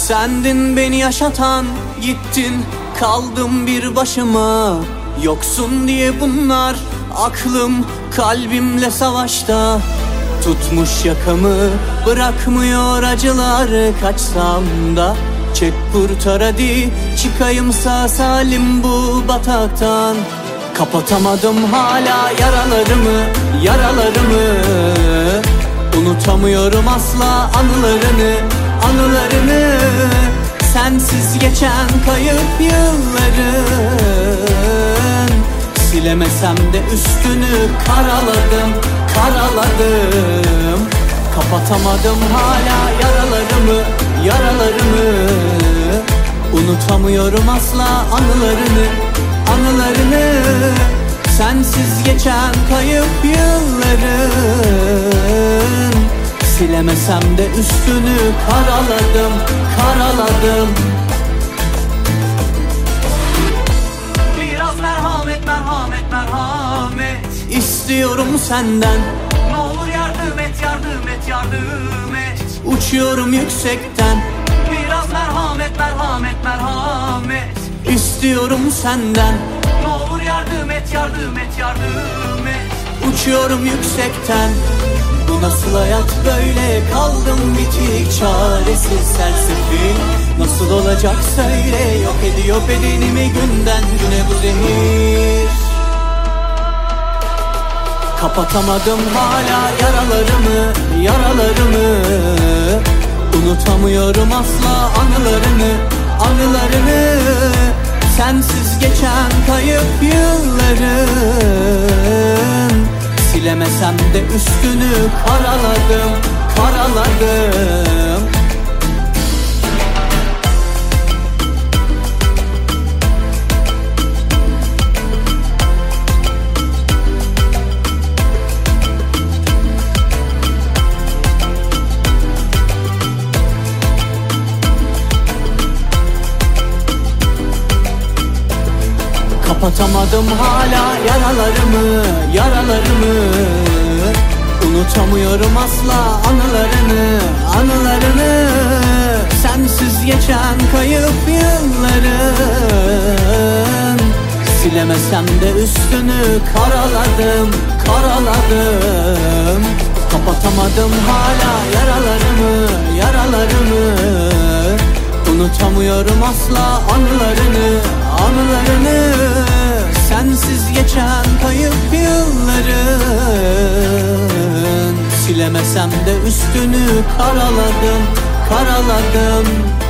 Sendin beni yaşatan, gittin kaldım bir başıma. Yoksun diye bunlar, aklım kalbimle savaşta. Tutmuş yakamı, bırakmıyor acıları. Kaçsam da çek kurtar hadi, çıkayım sağ salim bu bataktan. Kapatamadım hala yaralarımı, yaralarımı. Unutamıyorum asla anılarını, anılarını. Sensiz geçen kayıp yılların. Silemesem de üstünü karaladım, karaladım. Kapatamadım hala yaralarımı, yaralarımı. Unutamıyorum asla anılarını, anılarını. Sensiz geçen kayıp yılların. Silemesem de üstünü karaladım, karaladım. Biraz merhamet, merhamet, merhamet İstiyorum senden, ne olur yardım et, yardım et, yardım et. uçuyorum yüksekten. Biraz merhamet, merhamet, merhamet İstiyorum senden, ne olur yardım et, yardım et, yardım et. uçuyorum yüksekten. Bu nasıl hayat böyle, kaldım bitik, çaresiz, sersefil. Nasıl olacak söyle, yok ediyor bedenimi günden güne bu zehir. Kapatamadım hala yaralarımı, yaralarımı. Unutamıyorum asla anılarını, anılarını. Sensiz geçen kayıp yılların. Silemesem de üstünü karaladım, karaladım. Kapatamadım hala yaralarımı, yaralarımı. Unutamıyorum asla anılarını, anılarını. Sensiz geçen kayıp yılların. Silemesem de üstünü karaladım, karaladım. Kapatamadım hala yaralarımı, yaralarımı. Unutamıyorum asla anılarını, anılarını. Sensiz geçen kayıp yılların. Silemesem de üstünü karaladım, karaladım.